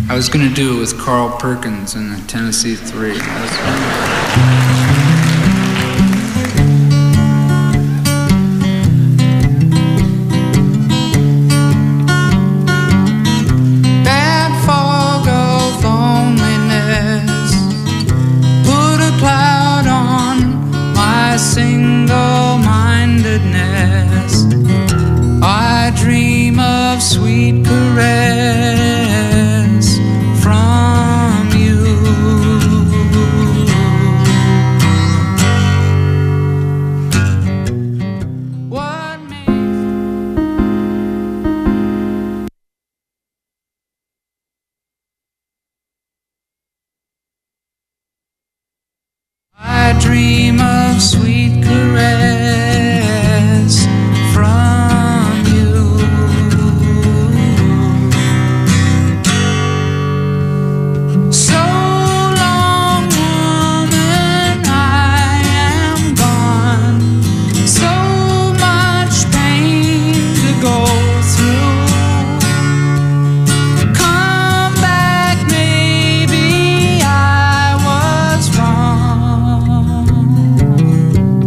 I was gonna do it with Carl Perkins and the Tennessee Three. Bad fog of loneliness put a cloud on my single-mindedness. I dream of sweet caress from you. What makes I dream of sweet caress from you. So long, woman, I am gone. So much pain to go through. Come back, maybe I was wrong.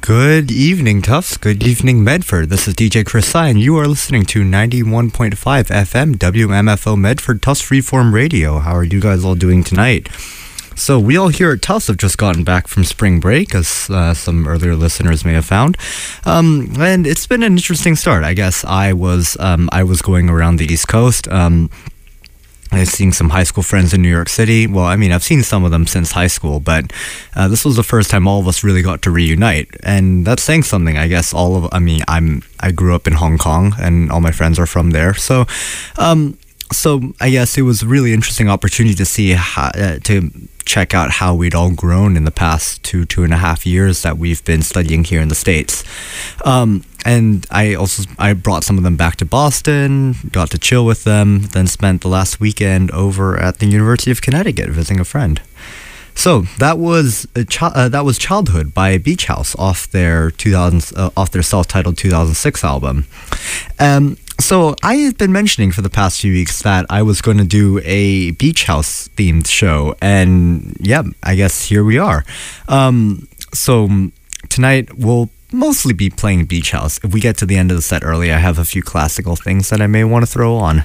Good evening, Tufts. Good evening, Medford. This is DJ Chris Sai, and you are listening to 91.5 FM WMFO Medford Tufts Freeform Radio. How are you guys all doing tonight? So we all here at Tufts have just gotten back from spring break, as some earlier listeners may have found, and it's been an interesting start. I guess I was going around the East Coast. I've seen some high school friends in New York City. Well, I mean, I've seen some of them since high school, but this was the first time all of us really got to reunite, and that's saying something. I guess I grew up in Hong Kong, and all my friends are from there, so I guess it was a really interesting opportunity to see to check out how we'd all grown in the past 2.5 years that we've been studying here in the States. And I brought some of them back to Boston, got to chill with them, then spent the last weekend over at the University of Connecticut visiting a friend. So that was Childhood by Beach House off their self-titled 2006 album. So I had been mentioning for the past few weeks that I was going to do a Beach House themed show, and yeah, I guess here we are. So tonight we'll mostly be playing Beach House. If we get to the end of the set early, I have a few classical things that I may want to throw on.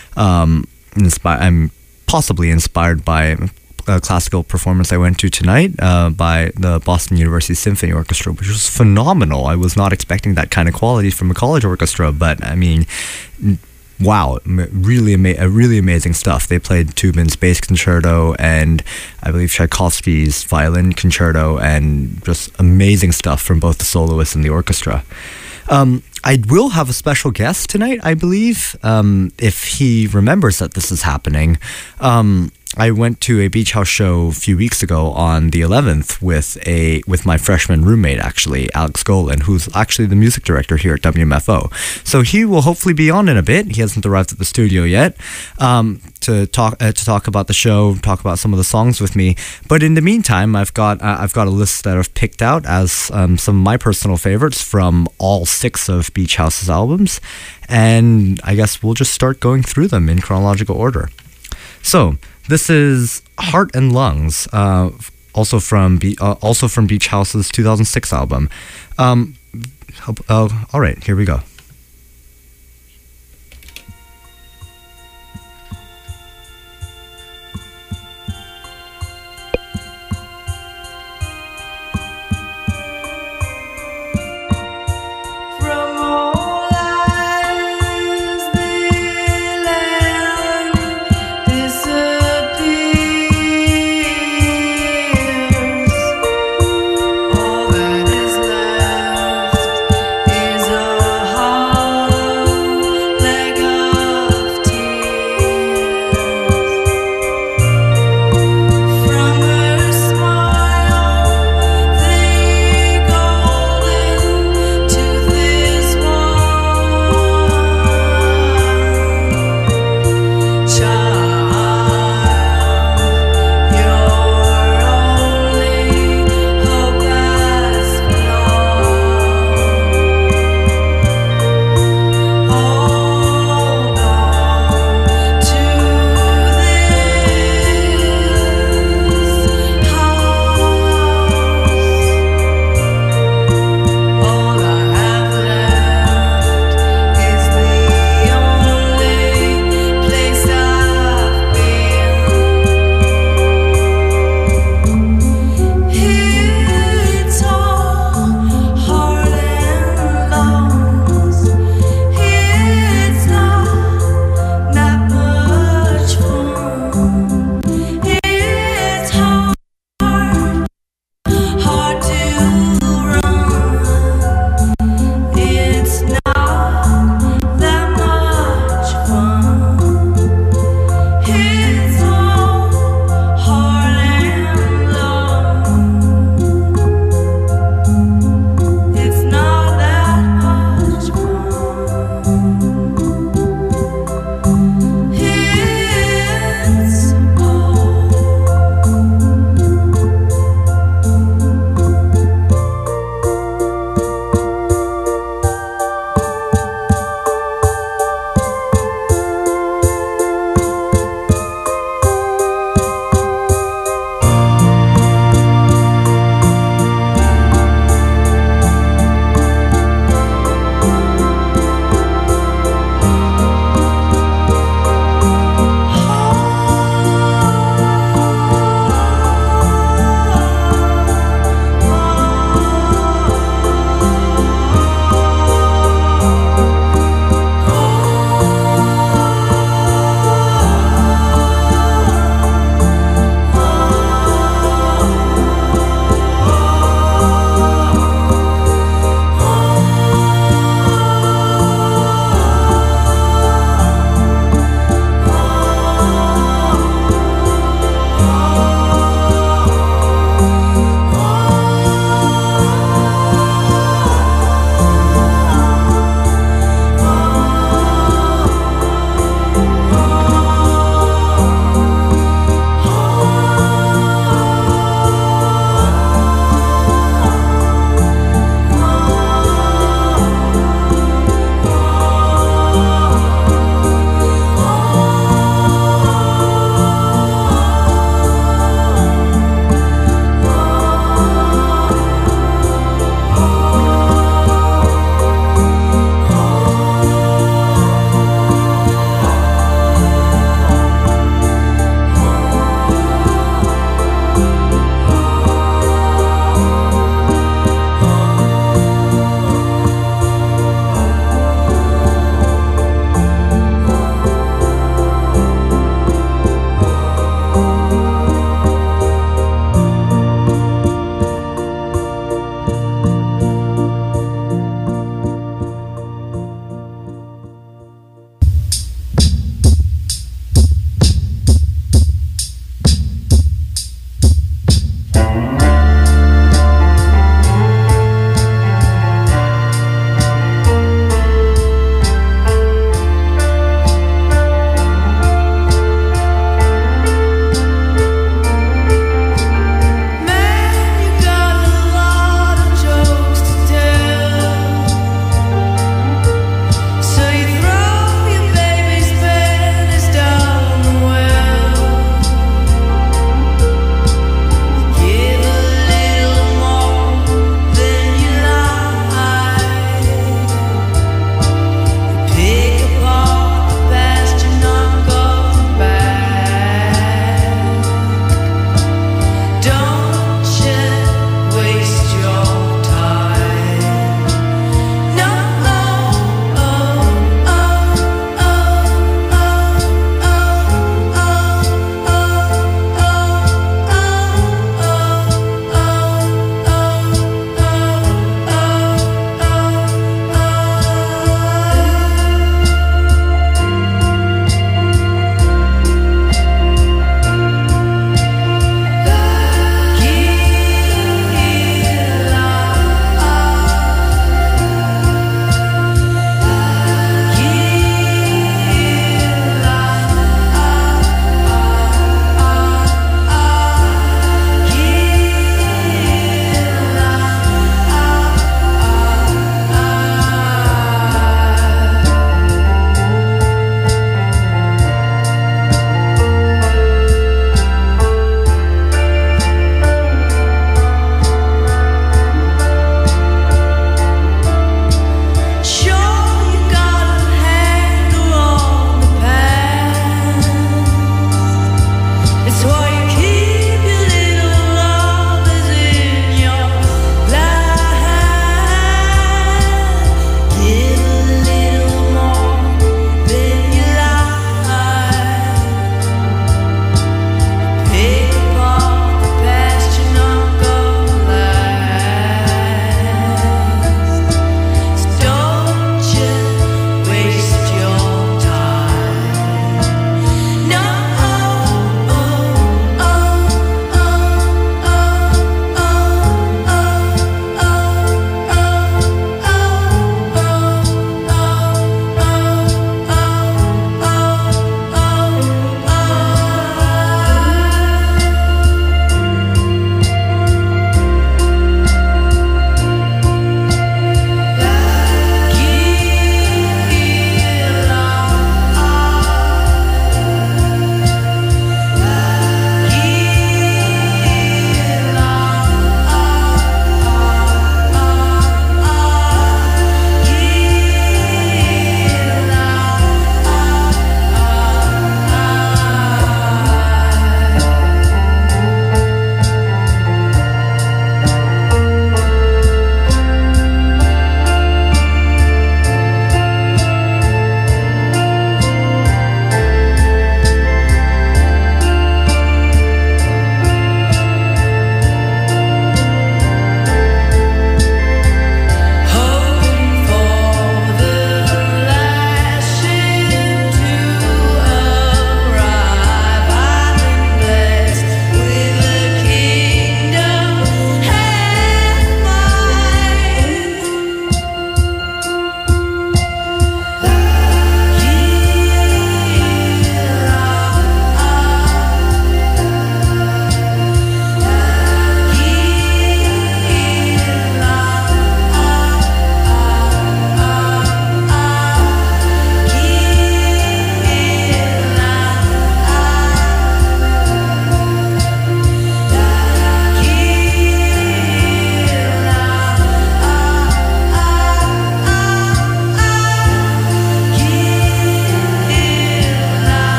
I'm possibly inspired by a classical performance I went to tonight by the Boston University Symphony Orchestra, which was phenomenal. I was not expecting that kind of quality from a college orchestra, but I mean, wow, really amazing stuff. They played Tubin's bass concerto and I believe Tchaikovsky's violin concerto, and just amazing stuff from both the soloists and the orchestra. I will have a special guest tonight, I believe, if he remembers that this is happening. I went to a Beach House show a few weeks ago on the 11th with my freshman roommate, actually, Alex Golan, who's actually the music director here at WMFO. So he will hopefully be on in a bit. He hasn't arrived at the studio yet to talk about the show, talk about some of the songs with me. But in the meantime, I've got a list that I've picked out as some of my personal favorites from all 6 of Beach House's albums, and I guess we'll just start going through them in chronological order. So this is Heart and Lungs, also from Beach House's 2006 album. All right, here we go. All that is left is a heart.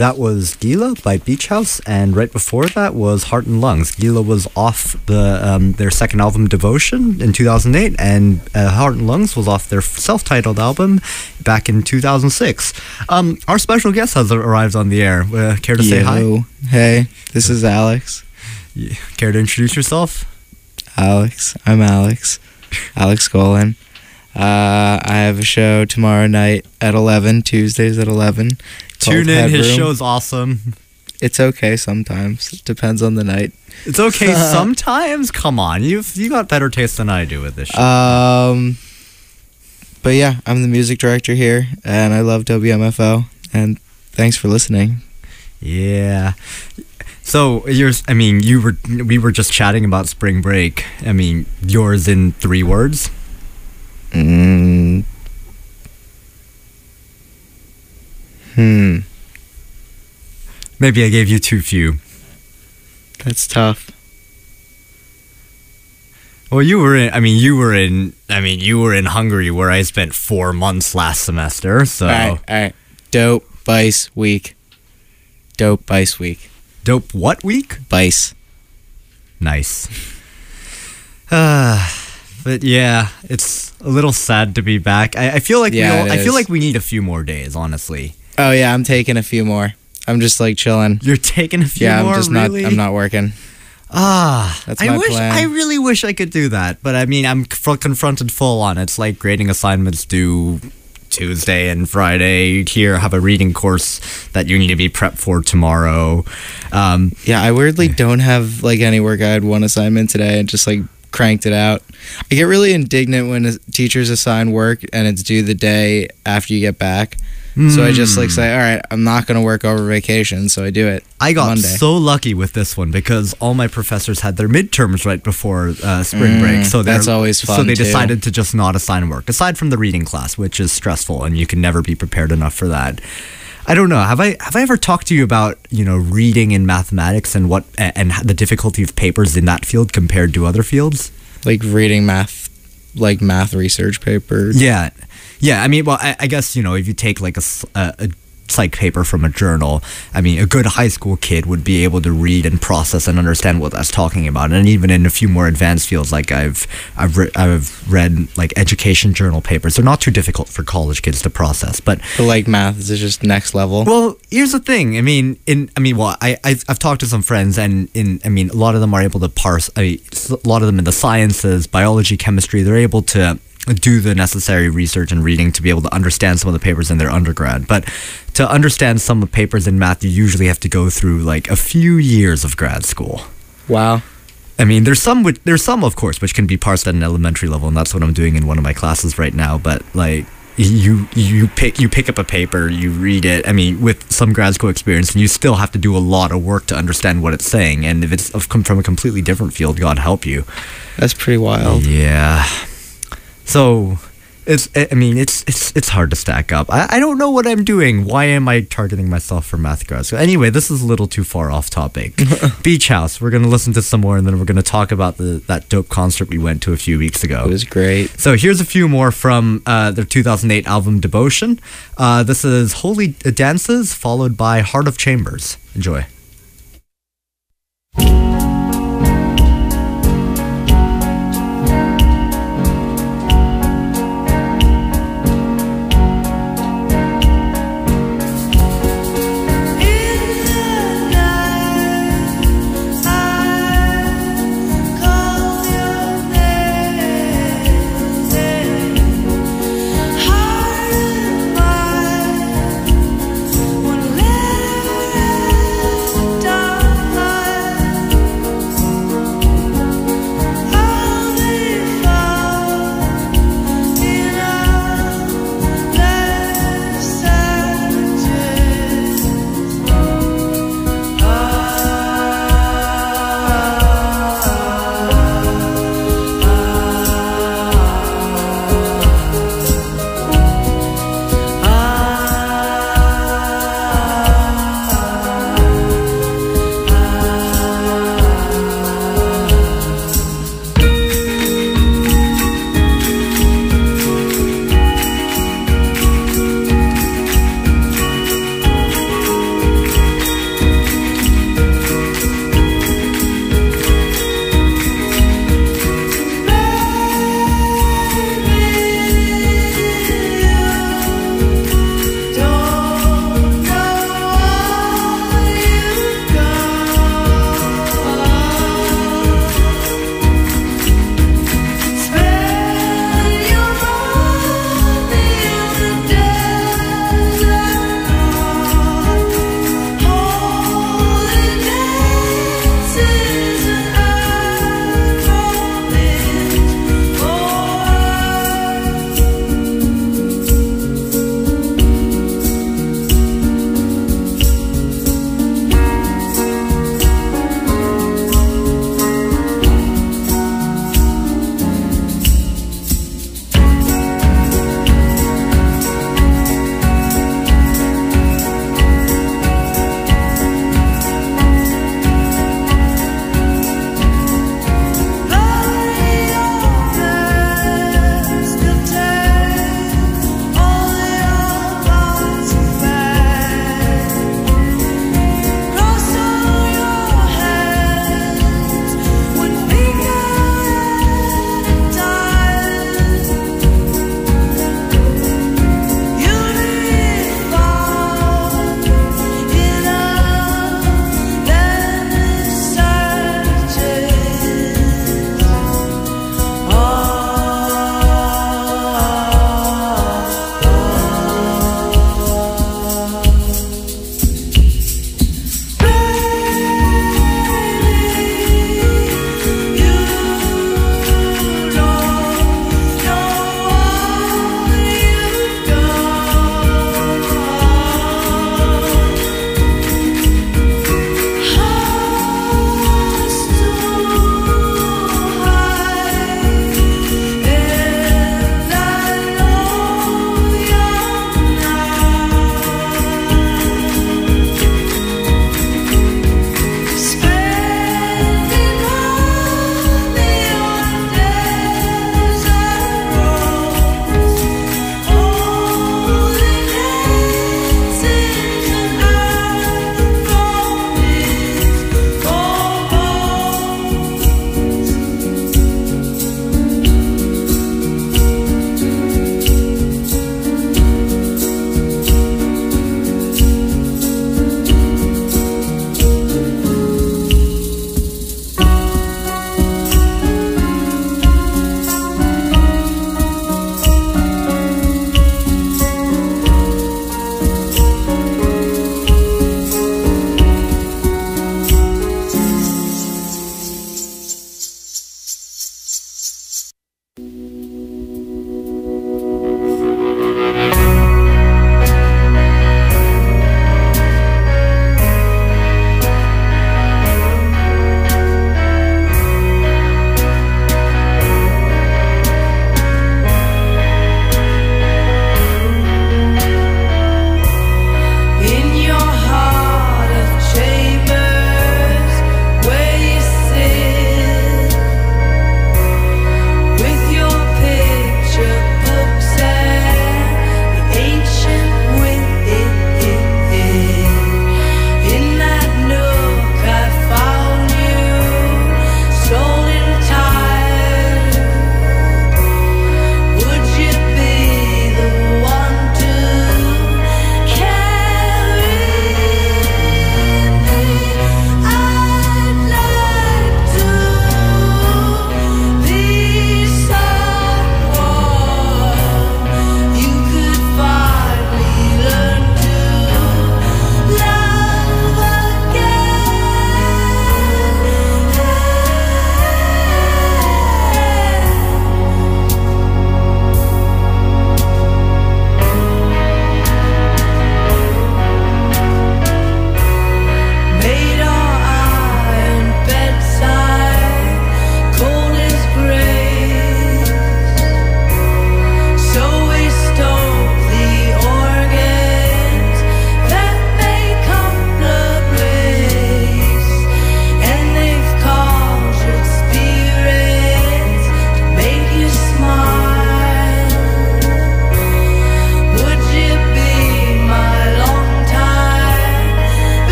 That was Gila by Beach House, and right before that was Heart and Lungs. Gila was off their second album, Devotion, in 2008, and Heart and Lungs was off their self-titled album back in 2006. Our special guest has arrived on the air. Care to say hi? Hey, this is Alex. Care to introduce yourself? Alex. I'm Alex. Alex Golan. I have a show tomorrow night at 11, Tuesdays at 11. Tune in, his show's awesome. It's okay sometimes. It depends on the night. It's okay sometimes? Come on, you got better taste than I do with this show. But yeah, I'm the music director here, and I love WMFO, and thanks for listening. Yeah. So we were just chatting about spring break. I mean, yours in 3 words? Maybe I gave you too few. That's tough. Well, you were in Hungary, where I spent 4 months last semester. So, all right. Dope Bice Week. Dope Bice Week. Dope what week? Bice. Nice. But yeah, it's a little sad to be back. I feel like we need a few more days, honestly. Oh yeah, I'm taking a few more. I'm just like chilling. You're taking a few more? Yeah, I'm just really? I'm not working. That's my plan. I really wish I could do that, but I mean, I'm confronted full on. It's like grading assignments due Tuesday and Friday. Here, have a reading course that you need to be prepped for tomorrow. Yeah, I weirdly don't have like any work. I had one assignment today and just like cranked it out. I get really indignant when teachers assign work and it's due the day after you get back. So I just like say, all right, I'm not going to work over vacation, so I do it. I got Monday. so lucky with this one because all my professors had their midterms right before spring break. So that's always fun. So they too. decided to just not assign work, aside from the reading class, which is stressful, and you can never be prepared enough for that. I don't know. Have I ever talked to you about reading in mathematics and the difficulty of papers in that field compared to other fields? Like reading math research papers. Yeah. I mean, well, I guess if you take like a psych paper from a journal, I mean, a good high school kid would be able to read and process and understand what that's talking about. And even in a few more advanced fields, like I've read like education journal papers. They're not too difficult for college kids to process, but like math is just next level. Well, here's the thing. I've talked to some friends, and a lot of them are able to parse. A lot of them in the sciences, biology, chemistry, they're able to do the necessary research and reading to be able to understand some of the papers in their undergrad. But to understand some of the papers in math, you usually have to go through like a few years of grad school. Wow. I mean, there's some of course which can be parsed at an elementary level, and that's what I'm doing in one of my classes right now. But like you pick up a paper, you read it. I mean, with some grad school experience, and you still have to do a lot of work to understand what it's saying. And if it's from a completely different field, God help you. That's pretty wild. Yeah. So, it's hard to stack up. I don't know what I'm doing. Why am I targeting myself for math grad school? Anyway, this is a little too far off topic. Beach House. We're going to listen to some more, and then we're going to talk about that dope concert we went to a few weeks ago. It was great. So here's a few more from their 2008 album, Devotion. This is Holy Dances, followed by Heart of Chambers. Enjoy. One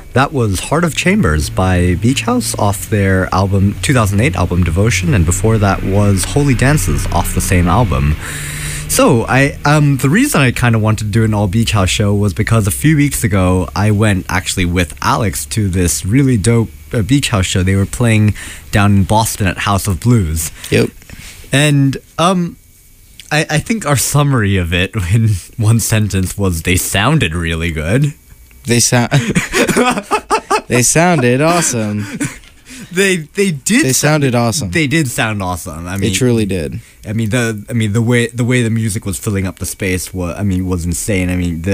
That was Heart of Chambers by Beach House off their album 2008 album Devotion, and before that was Holy Dances off the same album. So the reason I kind of wanted to do an all Beach House show was because a few weeks ago I went actually with Alex to this really dope Beach House show. They were playing down in Boston at House of Blues. Yep. And I think our summary of it in one sentence was they sounded really good. They sounded awesome. They did. They sounded awesome. They did sound awesome. I mean, They truly did. the way the music was filling up the space was insane.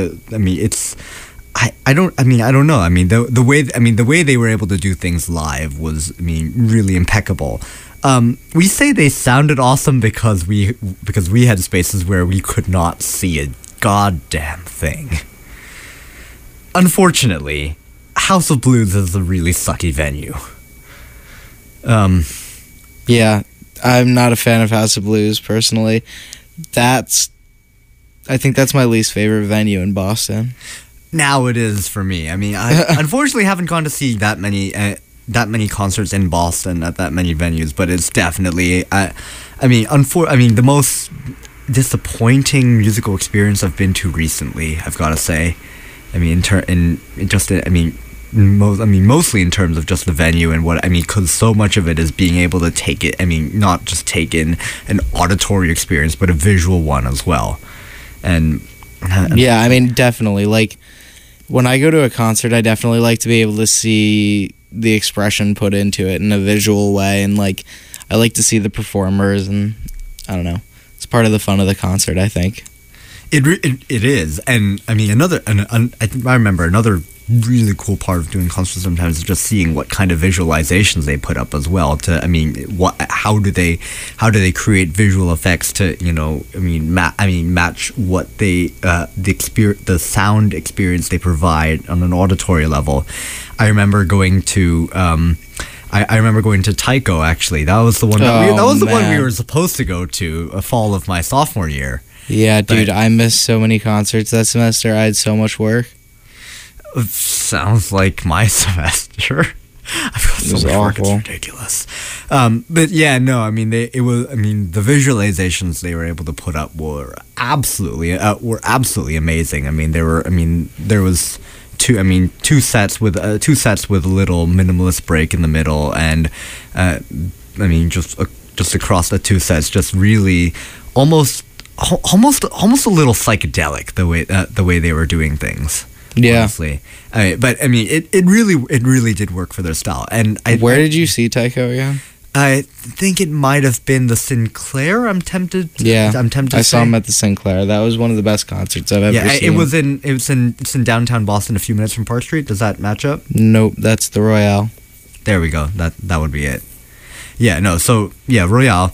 I don't know. I mean, the way they were able to do things live was, really impeccable. We say they sounded awesome because we had spaces where we could not see a goddamn thing. Unfortunately, House of Blues is a really sucky venue. Yeah, I'm not a fan of House of Blues personally. I think that's my least favorite venue in Boston. Now it is for me. I mean, I unfortunately haven't gone to see that many concerts in Boston at that many venues, but it's definitely the most disappointing musical experience I've been to recently, I've got to say. Mostly in terms of just the venue and because so much of it is being able to take it. Not just take in an auditory experience, but a visual one as well. And yeah, definitely. Like, when I go to a concert, I definitely like to be able to see the expression put into it in a visual way, and I like to see the performers, and I don't know. It's part of the fun of the concert, I think. It is, and I remember another really cool part of doing concerts sometimes is just seeing what kind of visualizations they put up as well. How do they create visual effects to match what the sound experience they provide on an auditory level. I remember going to Tycho, actually. That was the one one we were supposed to go to fall of my sophomore year. Yeah, dude, I missed so many concerts that semester. I had so much work. Sounds like my semester. I've got so much work, it's ridiculous. But yeah, no, the visualizations they were able to put up were absolutely amazing. There was two sets with a little minimalist break in the middle, and just across the two sets, just really almost a little psychedelic the way they were doing things. Yeah, honestly. It really did work for their style. And where did you see Tycho again? I think it might have been the Sinclair. I'm tempted. I saw him at the Sinclair. That was one of the best concerts I've ever seen. It's in downtown Boston, a few minutes from Park Street. Does that match up? Nope, that's the Royale. There we go. That would be it. Yeah. No. So yeah, Royale.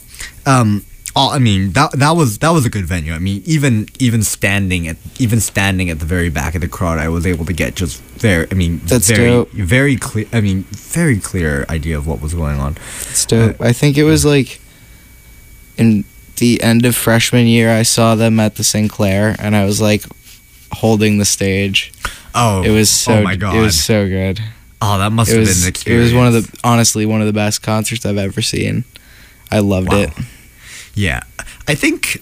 That was a good venue. Even standing at the very back of the crowd, I was able to get just very clear idea of what was going on. It's dope. I think it was in the end of freshman year, I saw them at the Sinclair, and I was holding the stage. Oh, it was so. Oh my God, it was so good. Oh, that must have been an experience. It was honestly one of the best concerts I've ever seen. I loved it. Yeah, I think.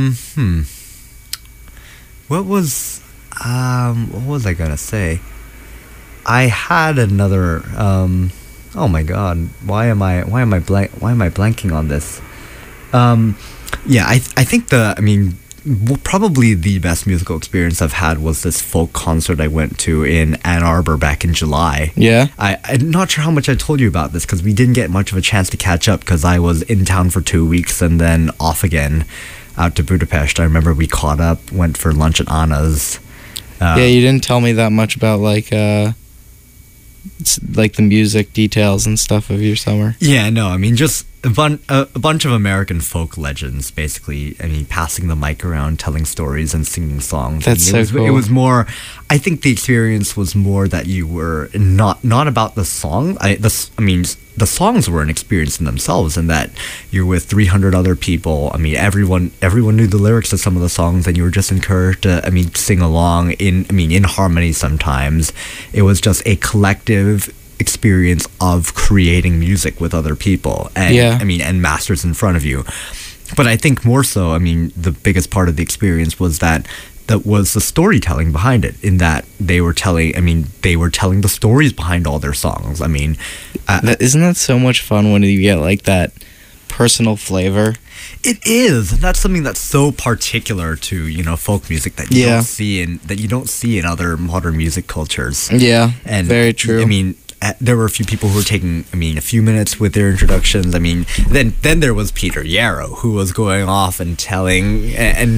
What was I gonna say? I had another. Oh my God! Why am I blanking on this? Yeah, I think probably the best musical experience I've had was this folk concert I went to in Ann Arbor back in July. Yeah. I'm not sure how much I told you about this because we didn't get much of a chance to catch up because I was in town for 2 weeks and then off again out to Budapest. I remember we caught up, went for lunch at Anna's. Yeah, you didn't tell me that much about the music details and stuff of your summer. Yeah, no, just a bunch of American folk legends, basically. Passing the mic around, telling stories and singing songs. That's so cool. It was more. I think the experience was more that you were not about the song. the songs were an experience in themselves, and that you're with 300 other people. I mean, everyone knew the lyrics to some of the songs, and you were just encouraged to, I mean, sing along in harmony sometimes. It was just a collective experience of creating music with other people, and Yeah. I mean, and masters in front of you. But I think more so, I mean, the biggest part of the experience was that was the storytelling behind it, in that they were telling the stories behind all their songs. I mean, Isn't that so much fun when you get like that personal flavor? it is, and that's something that's so particular to, you know, folk music that you Yeah. don't see in other modern music cultures. Yeah, And very true. I mean, there were a few people who were taking, I mean, a few minutes with their introductions. I mean, then there was Peter Yarrow, who was going off and telling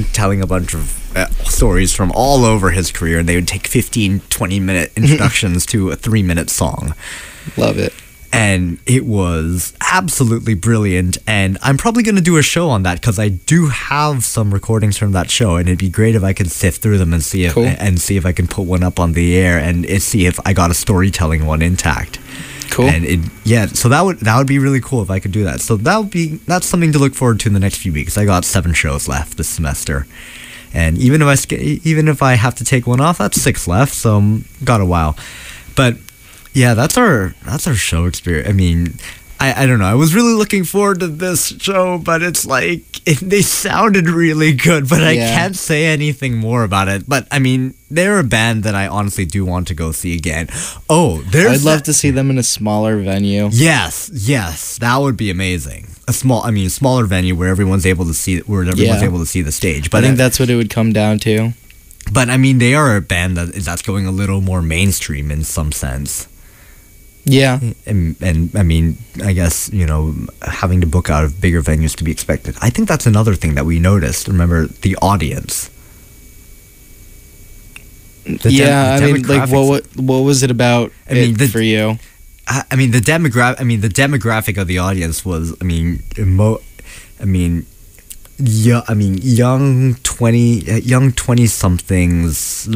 a bunch of stories from all over his career, and they would take 15, 20-minute introductions to a 3-minute song. Love it. And it was absolutely brilliant, and I'm probably going to do a show on that, because I do have some recordings from that show, and it'd be great if I could sift through them and see if Cool. I can put one up on the air and see if I got a storytelling one intact. Cool. And so that would be really cool if I could do that. So that's something to look forward to in the next few weeks. I got 7 shows left this semester, and even if I have to take one off, that's 6 left. So got a while, but. Yeah, that's our show experience. I mean, I don't know. I was really looking forward to this show, but it's like they sounded really good, but I Yeah. can't say anything more about it. But I mean, they're a band that I honestly do want to go see again. Oh, I'd love to see them in a smaller venue. Yes, that would be amazing. Smaller venue where everyone's able to see the stage. But I think that's what it would come down to. But I mean, they are a band that's going a little more mainstream in some sense. Yeah. And I mean, I guess, you know, having to book out of bigger venues to be expected. I think that's another thing that we noticed. Remember, the audience. I mean, like, what was it about for you? The demographic of the audience was, young 20 somethings.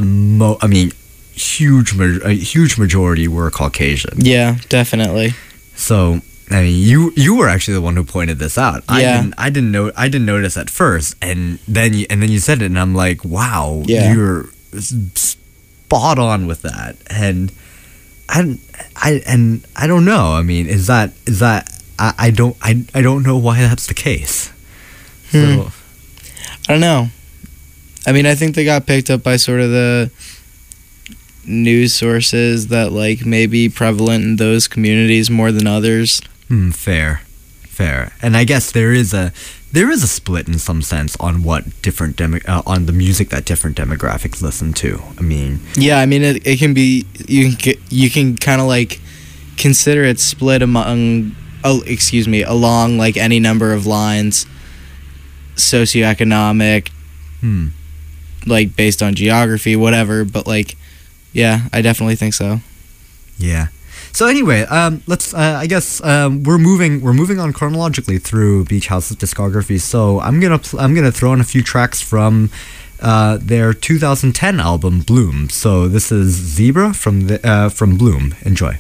A huge majority were Caucasian. Yeah, definitely. So I mean, you were actually the one who pointed this out. Yeah. I didn't notice at first, and then you said it, and I'm like, wow, Yeah. you're spot on with that. And I don't know. I mean, is that I don't know why that's the case. So I don't know. I mean, I think they got picked up by sort of the news sources that like may be prevalent in those communities more than others. Fair. And I guess there is a split in some sense on what different on the music that different demographics listen to. I mean, Yeah, I mean it can be you can kind of like consider it split along like any number of lines, socioeconomic, like based on geography, whatever. But like, yeah, I definitely think so. yeah. So anyway, let's. I guess we're moving on chronologically through Beach House's discography. So I'm gonna throw in a few tracks from their 2010 album Bloom. So this is Zebra from Bloom. Enjoy.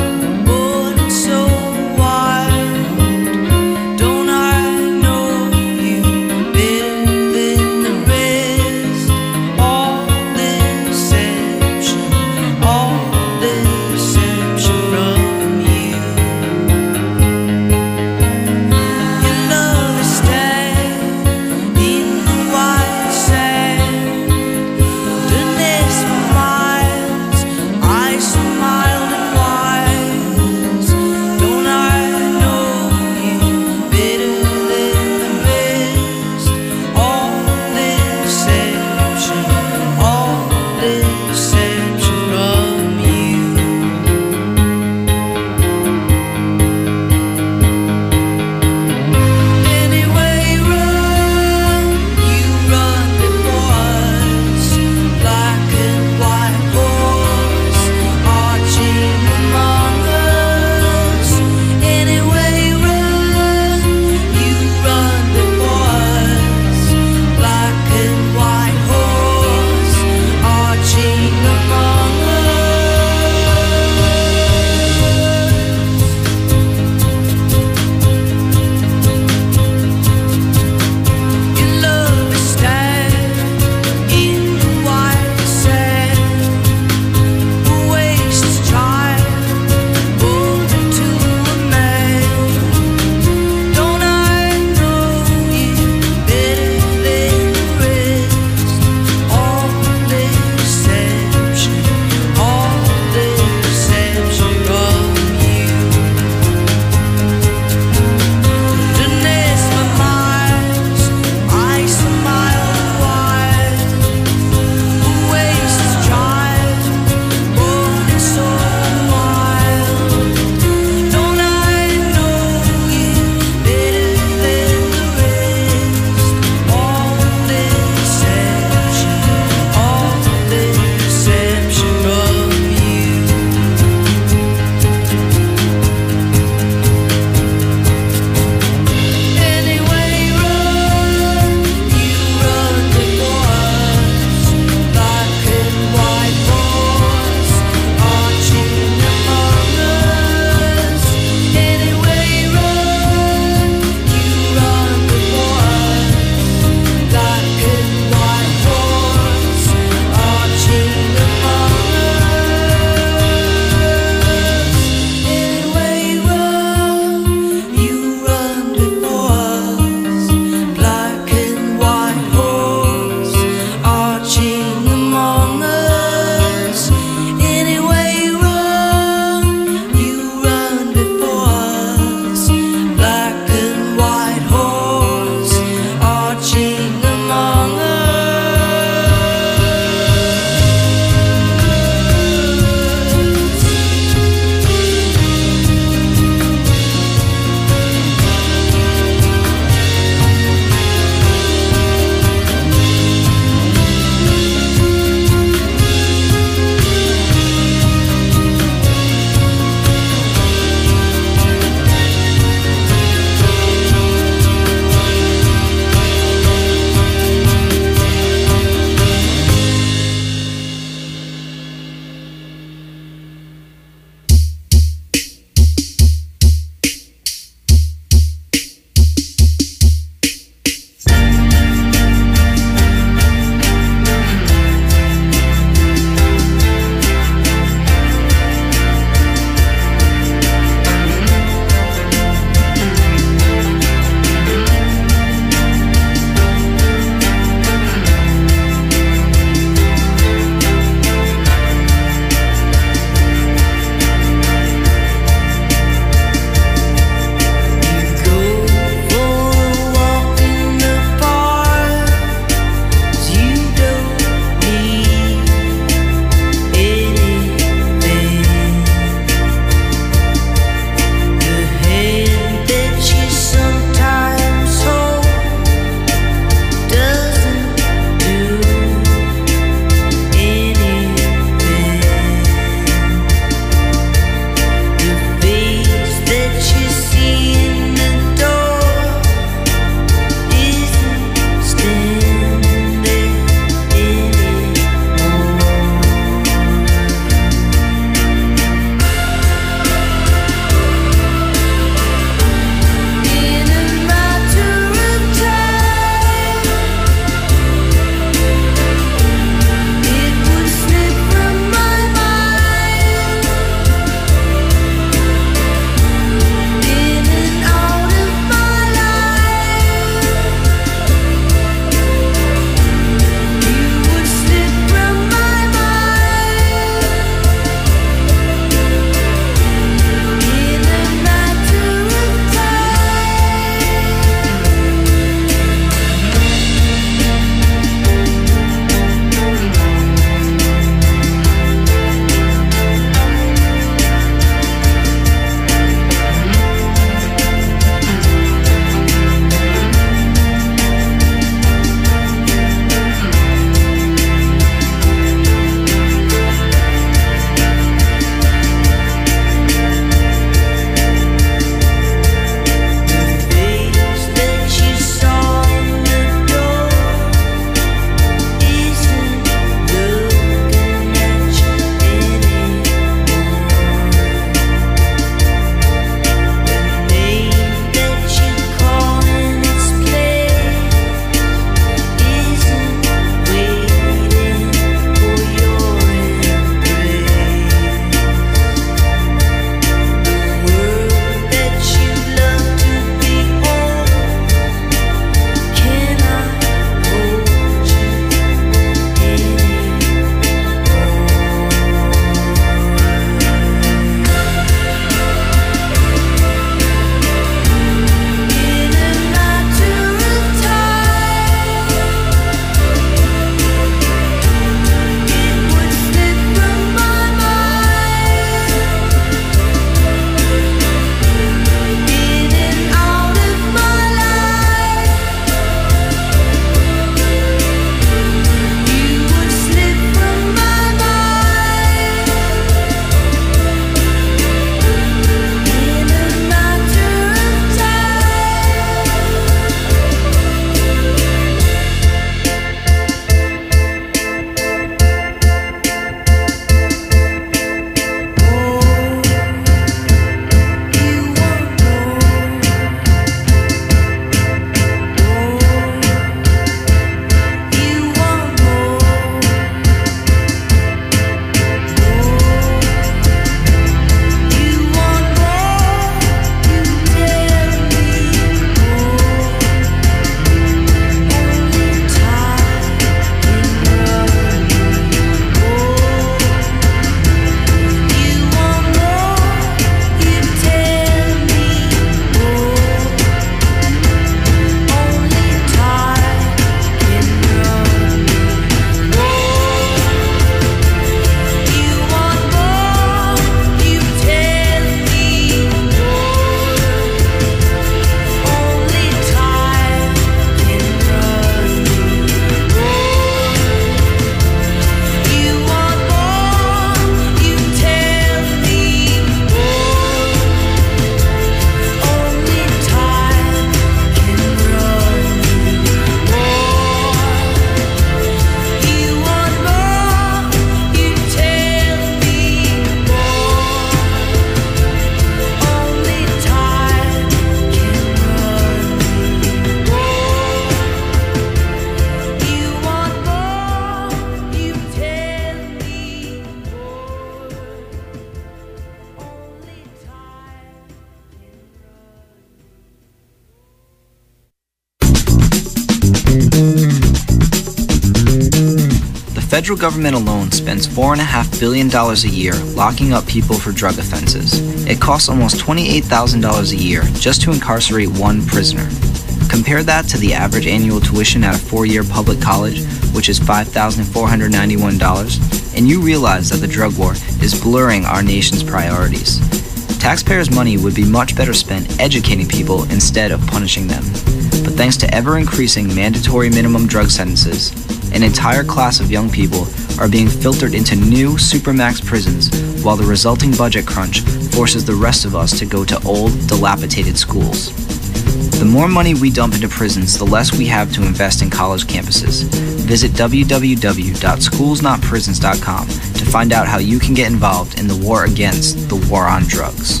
federal government alone spends $4.5 billion a year locking up people for drug offenses. It costs almost $28,000 a year just to incarcerate one prisoner. Compare that to the average annual tuition at a 4-year public college, which is $5,491, and you realize that the drug war is blurring our nation's priorities. Taxpayers' money would be much better spent educating people instead of punishing them. But thanks to ever-increasing mandatory minimum drug sentences, an entire class of young people are being filtered into new supermax prisons, while the resulting budget crunch forces the rest of us to go to old, dilapidated schools. The more money we dump into prisons, the less we have to invest in college campuses. Visit www.schoolsnotprisons.com to find out how you can get involved in the war against the war on drugs.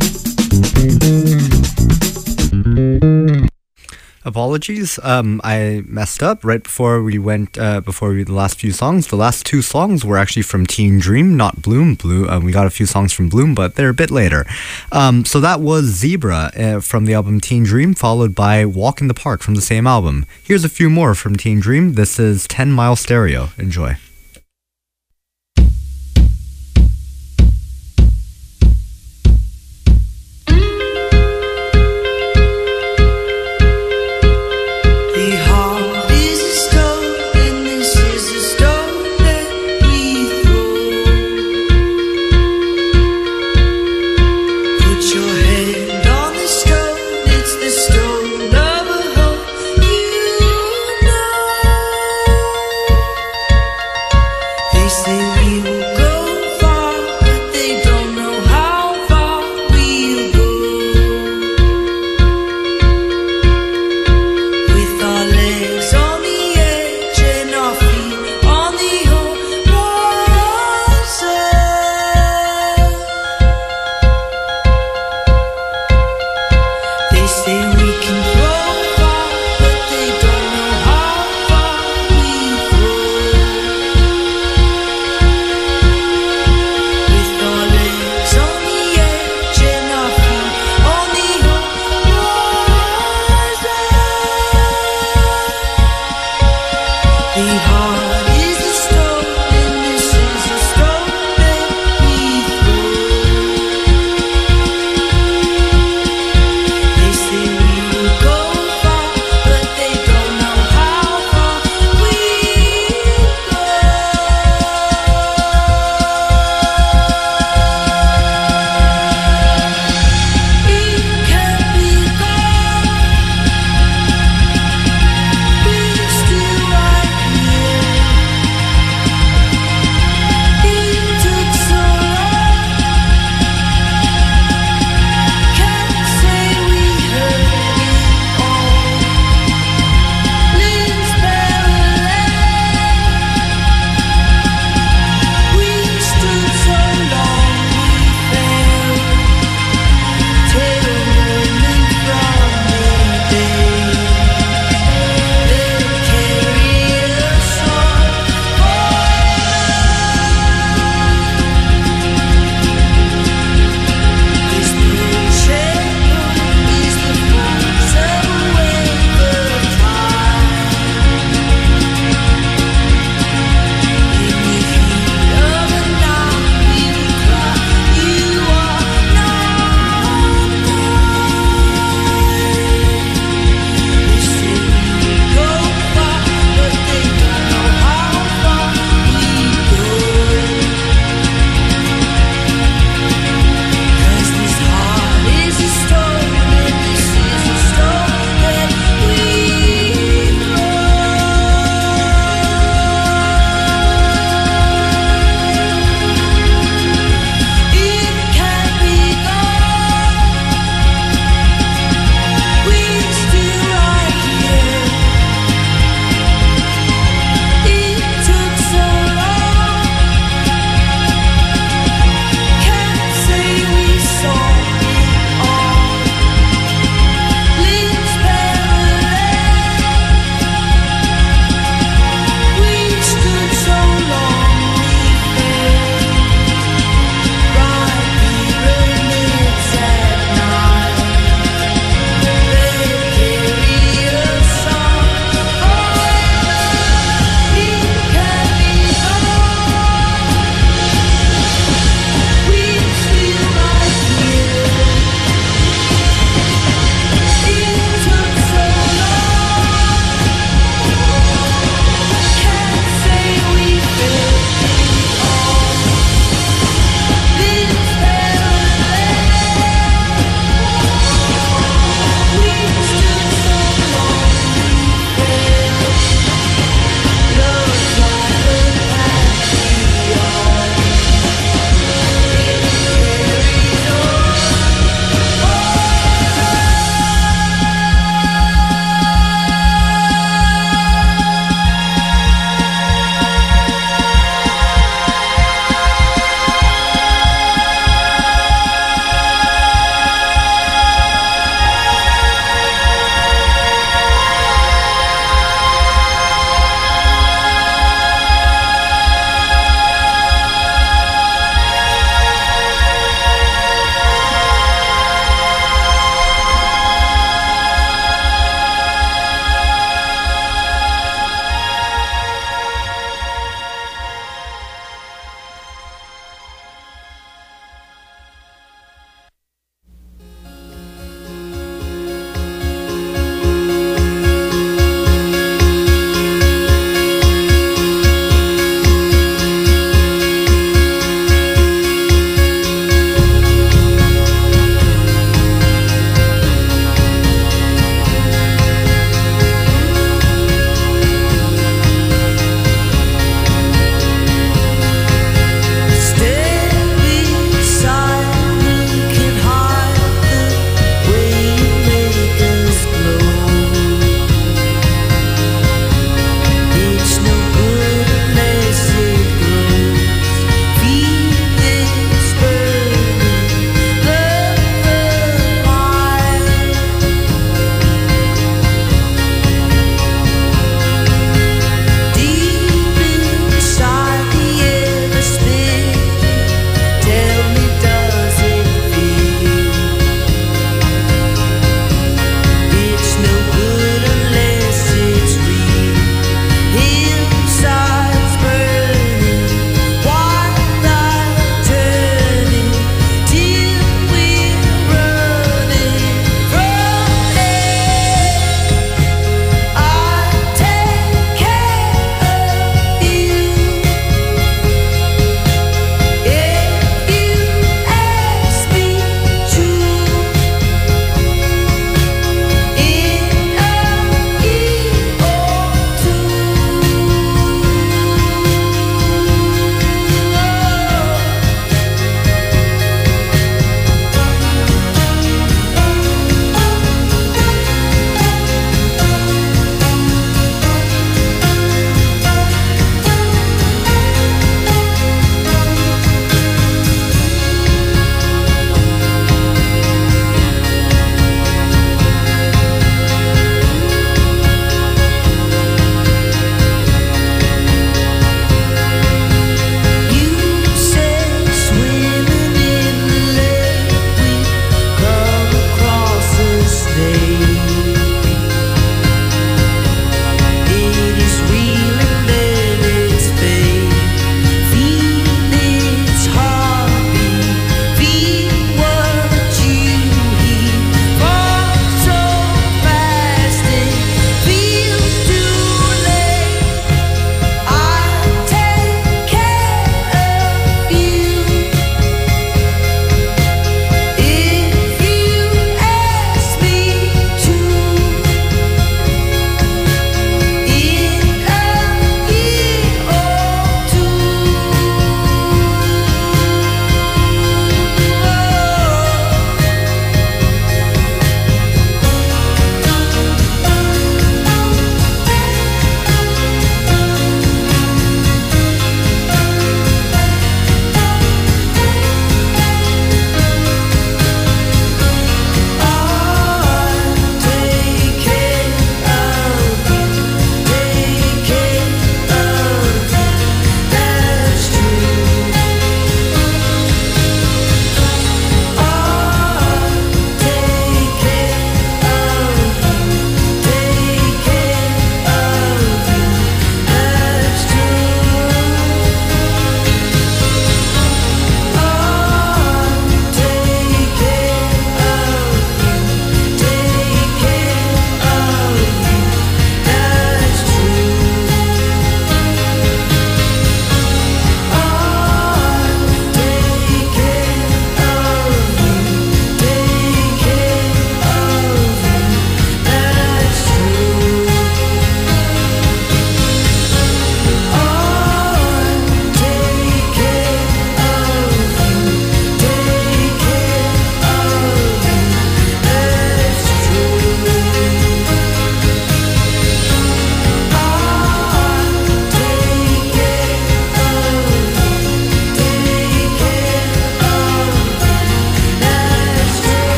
Apologies, I messed up right before we went, the last few songs. The last two songs were actually from Teen Dream, not Bloom. We got a few songs from Bloom, but they're a bit later. So that was Zebra from the album Teen Dream, followed by Walk in the Park from the same album. Here's a few more from Teen Dream. This is 10 Mile Stereo. Enjoy.